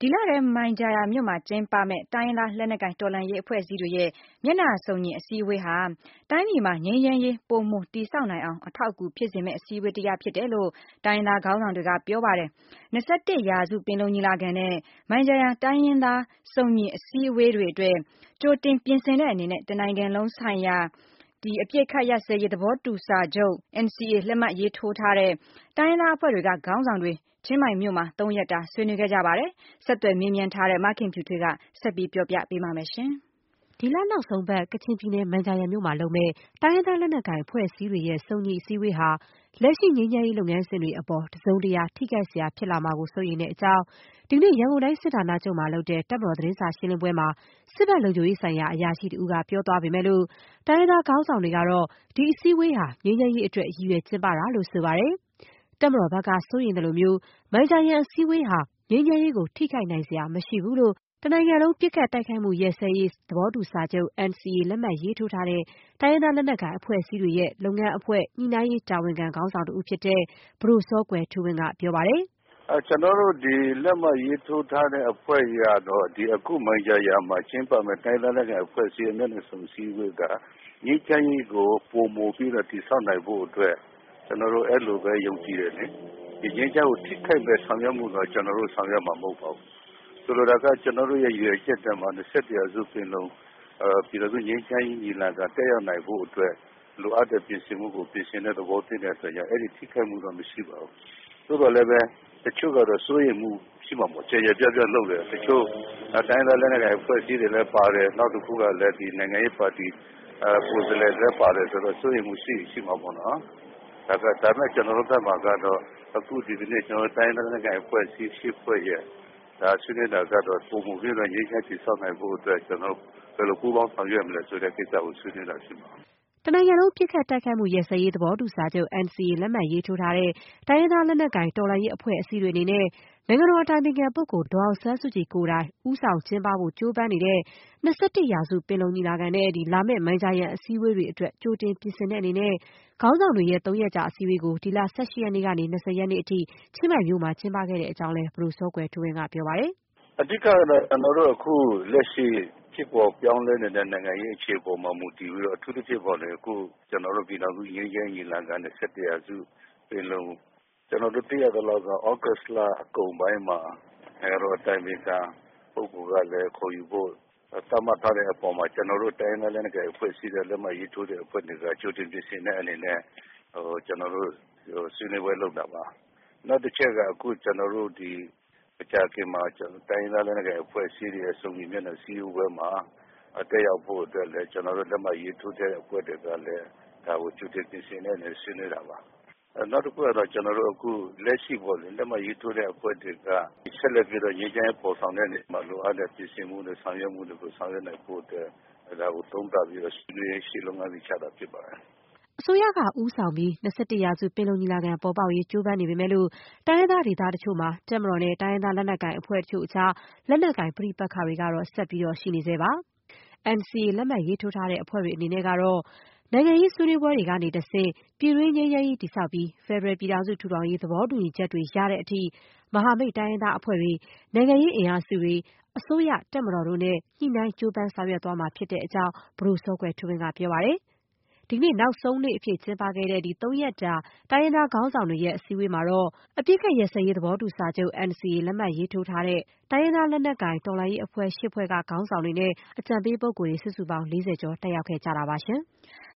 ဒီလထဲမိုင်ဂျာယာမြို့မှာကျင်းပမယ့်တိုင်းရင်းသားလက်နက်ကိုင်တော်လှန်ရေးအဖွဲ့အစည်းတွေရဲ့မျက်နှာစုံညီအစည်းအဝေးဟာတိုင်းပြည်မှာငြိမ်းချမ်းရေးပိုမိုတည်ဆောက်နိုင်အောင်အထောက်အကူဖြစ်စေမယ့်အစည်းအဝေးတစ်ရပ်ဖြစ်တယ်လို့တိုင်းရင်းသားခေါင်းဆောင်တွေကပြောပါတယ်။21ရာစုပင်လုံညီလာခံနဲ့မိုင်ဂျာယာတိုင်းရင်းသားစုံညီအစည်းအဝေးတွေအတွက်ကြိုတင်ပြင်ဆင်တဲ့အနေနဲ့တနိုင်ငံလုံးဆိုင်ရာအပစ်အခတ်ရပ်စဲရေးသဘောတူစာချုပ် NCA လက်မှတ်ရေးထိုးထားတဲ့တိုင်းရင်းသားအဖွဲ့တွေကခေါင်းဆောင်တွေချင်းမိုင်မြို့မှာ3ရက်တာဆွေးနွေးခဲ့ကြပါတယ်။ဆက်သွယ်မေးမြန်းထားတဲ့မခင်ဖြူထွေးကဆက်ပြီးပြောပြပေးပါမယ်။ဒီလနောက်ဆုံးပတ်ကချင်ပြည်နယ်မိုင်ဂျာယန်မြို့မှာလုပ်မယ့်တိုင်းရင်းသားလက်နက်ကိုင်အဖွဲ့အစည်းတွေရဲ့စုံညီအစည်းအဝေးဟာလက်ရှိငြိမ်းချမ်းရေးလုပ်ငန်းစဉ်တွေအပေါ်တစုံတရာထိခိုက်စရာဖြစ်လာမှာကိုစိုးရိမ်တဲ့အကြောင်းဒီနေ့ရန်ကုန်တိုင်းစစ်ဌာနချုပ်မှာလုပ်တဲ့တပ်မတော်သတင်းစာရှင်းလင်းပွဲမှာစစ်ဘက်လုံခြုံရေးဆိုင်ရာအရာရှိတဦးကပြောသွားပေမဲ့လို့တိုင်းရင်းသားခေါင်းဆောင်တွေကတော့ဒီအစည်းအဝေးဟာငြိမ်းချမ်းရေးအတွက်ရည်ရွယ်ကျင်းပတာလို့ဆိုပါတယ်။တပ်မတော်ဘက်ကစိုးရိမ်တယ်လို့မျိုးမိုင်ဂျာယန်အစည်းအဝေးဟာငြိမ်းချမ်းရေးကိုထိခိုက်နိုင်စရာမရှိဘူးလို့တနိုင်ငံလုံးပစ်ခတ်တိုက်ခိုက်မှုရပ်စဲရေးသဘောတူစာချုပ် NCA လက်မှတ်ရေးထိုးထားတဲ့တိုင်းရင်းသားလက်နက်ကိုင်အဖွဲ့အစည်းတွေရဲ့လုပ်ငန်းအဖွဲ့ညှိနှိုင်းရေးတာဝန်ခံခေါင်းဆောင်တဦးဖြစ်တဲ့ပဒိုစောကွယ်ထူးဝင်းကပြောပါတယ်။ကျွန်တော်တို့ဒီလက်မှတ်ရေးထိုးထားတဲ့အဖွဲ့ကြီးကတော့ဒီအခုမိုင်ဂျာယာမှာကျင်းပမယ့်တိုင်းသားလက်နက်ကိုင်အဖွဲ့အစည်းအမျက်နှာစုံစည်းဝေးကငြိမ်းချမ်းရေးကိုပိုမိုပြီးတော့တည်ဆောက်နိုင်ဖို့အတွက်ကျွန်တော်တို့အဲ့လိုပဲယုံကြည်တယ်လေ။ဒီငြိမ်းချမ်းကိုထိခိုက်မဲ့ဆောင်ရွက်မှုတော့ကျွန်တော်တို့ဆောင်ရွက်မှာမဟုတ်ပါဘူး။ဆိုလိုတာကကျွန်တော်တို့ရဲ့ရည်ရွယ်ချက်တည်းမှာ21ရာစုပင်လုံပြည်တော်စုငြိမ်းချမ်းရေးညီလာခံတက်ရောက်နိုင်ဖို့အတွက်လိုအပ်တဲ့ပြင်ဆင်မှုကိုပြင်ဆင်တဲ့သဘောဖြစ်တဲ့အတွက်ကြောင့်အဲ့ဒီထိခိုက်မှုတော့မရှိပါဘူး။သို့တော်လည်းပဲတချို့ကတော့စိုးရိမ်မှုရှိမှာပေါ့ကျေရပြပြလုပ်တယ်တချို့တိုင်းသားလက်နက်ကိုင်အဖွဲ့အစည်းတွေလည်းပါတယ်နောက်တစ်ခုကလည်းဒီနိုင်ငံရေးပါတီကိုယ်စားလှယ်လည်းပါတယ်ဆိုတော့စိုးရိမ်မှုရှိမှာပေါ့နော်ဒါပေမဲ့ကျွန်တော်တို့ဘက်မှာကတော့အခုဒီနေ့ကျွန်တော်တိုင်းသားလက်နက်ကိုင်အဖွဲ့အစည်းရှိဖွဲ့ရဲ့ဒါဆွေးနွေးတာကတော့ပုံမှုပြီးတော့ငြိမ်းချမ်းတည်ဆောက်နိုင်ဖို့အတွက်ကျွန်တော်ဘယ်လိုပူးပေါင်းဆောင်ရွက်မလဲဆိုတဲ့ကိစ္စကိုဆွေးနွေးတာရှိမှာတနိုင်ငံလုံးပစ်ခတ်တိုက်ခိုက်မှုရပ်စဲရေးသဘောတူစာချုပ် NCA လက်မှတ်ရေးထိုးထားတဲ့တိုင်းရင်းသားလက်နက်ကိုင်တော်လှန်ရေးအဖွဲ့အစည်းတွေအနေနဲ့နိုင်ငံတော်အတိုင်ပင်ခံပုဂ္ဂိုလ်ဒေါ်အောင်ဆန်းစုကြည်ကိုယ်တိုင်ဦးဆောင်ကျင်းပဖို့ကြိုးပမ်းနေတဲ့21ရာစုပင်လုံညီလာခံနဲ့လာမယ့်မိုင်ဂျာယန်အစည်းအဝေးတွေအတွက်ကြိုတင်ပြင်ဆင်တဲ့အနေနဲ့ခေါင်းဆောင်တွေရဲ့3ရက်ကြာအစည်းအဝေးကိုဒီလ18ရက်နေ့ကနေ20ရက်နေ့အထိချင်းမိုင်မြို့မှာကျင်းပခဲ့တဲ့အကြောင်းလည်းပဒိုစောကွယ်ထူးဝင်းကပြောပါတယ်။အဓိကတော့ကျွန်တော်တို့အခုလက်ရှိဖြစ်ပေါ်ပြောင်းလဲနေတဲ့နိုင်ငံရေးအခြေပေါ်မှာမူတည်ပြီးတော့အထူးသဖြင့်ပေါ်လေအခုကျွန်တော်တို့ပြည်တော်စုငြိမ်းချမ်းရေးညီလာခံနဲ့17ရာစုပင်လုံကျွန်တော်တို့သိရသလောက်ကဩဂတ်စ်လအကုန်ပိုင်းမှာနိုင်ငံတော်အတိုင်ပင်ခံပုဂ္ဂိုလ်ကလည်းခေါ်ယူဖို့သတ်မှတ်ထားတဲ့အပေါ်မှာကျွန်တော်တို့တိုင်းနယ်လက်နက်ကိုင်အဖွဲ့အစည်းတွေလက်မှတ်ရေးထိုးတဲ့အဖွဲ့တွေကကြိုတင်ပြင်ဆင်တဲ့အနေနဲ့ကျွန်တော်တို့ဆွေးနွေးပွဲလုပ်တာပါနောက်တစ်ချက်ကအခုကျွန်တော်တို့ဒီအကြခင်မှာတိုင်းသားလက်နက်ကိုင်အဖွဲ့အစည်းတွေအစုံညီမျက်နှာစည်းဝေးမှာတက်ရောက်ဖို့အတွက်လည်းကျွန်တော်တို့လက်မှတ်ရေးထိုးတဲ့အဖွဲ့တွေကလည်းဒါကိုကြိုတင်ပြင်ဆင်တဲ့အနေနဲ့ဆွေးနွေးတာပါနောက်တစ်ခုကတော့ကျွန်တော်တို့အခုလက်ရှိပေါ်လက်မှတ်ရေးထိုးတဲ့အဖွဲ့တွေကဆက်လက်ပြီးတော့ငြိမ်းချမ်းရေးပေါ်ဆောင်တဲ့နေရာမှာလိုအပ်တဲ့ပြင်ဆင်မှုတွေဆောင်ရွက်မှုတွေကိုဆောင်ရွက်နိုင်ဖို့အတွက်ဒါကိုသုံးသပ်ပြီးတော့ဆွေးနွေးရှေ့လုပ်ငန်းတွေချတာဖြစ်ပါတယ်အစိုးရကဦးဆောင်ပြီး21ရာစုပင်လုံညီလာခံပေါ်ပေါက်ရေးကြိုးပမ်းနေပေမဲ့လို့တိုင်းရင်းသားဒေသတချို့မှာတပ်မတော်နဲ့တိုင်းရင်းသားလက်နက်ကိုင်အဖွဲ့တချို့အကြားလက်နက်ကိုင်ပဋိပက္ခတွေကတော့ဆက်ပြီးရှိနေဆဲပါ။ NCA လက်မှတ်ရေးထိုးထားတဲ့အဖွဲ့တွေအနေနဲ့ကတော့နိုင်ငံရေးဆွေးနွေးပွဲတွေကနေတဆင့်ပြည်တွင်းငြိမ်းချမ်းရေးတည်ဆောက်ပြီးဖက်ဒရယ်ပြည်ထောင်စုထူထောင်ရေးသဘောတူညီချက်တွေရတဲ့အထိမဟာမိတ်တိုင်းရင်းသားအဖွဲ့တွေနိုင်ငံရေးအင်အားစုတွေအစိုးရတပ်မတော်တို့နဲ့ညှိနှိုင်းကြိုးပမ်းဆောင်ရွက်သွားမှာဖြစ်တဲ့အကြောင်းပဒိုစောကွယ်ထူးဝင်းကပြောပါတယ်။ဒီနေ့နောက်ဆုံးနေ့အဖြစ်ကျင်းပခဲ့တဲ့3ရက်ကြာတိုင်းရင်းသားခေါင်းဆောင်တွေရဲ့အစည်းအဝေးမှာတော့အပစ်အခတ်ရပ်စဲရေးသဘောတူစာချုပ် NCA လက်မှတ်ရေးထိုးထားတဲ့တိုင်းရင်းသားလက်နက်ကိုင်တော်လှန်ရေးအဖွဲ့8ဖွဲ့ကခေါင်းဆောင်တွေနဲ့အကြံပေးပုဂ္ဂိုလ်တွေစုစုပေါင်း40ကျော်တက်ရောက်ခဲ့ကြတာပါရှင်။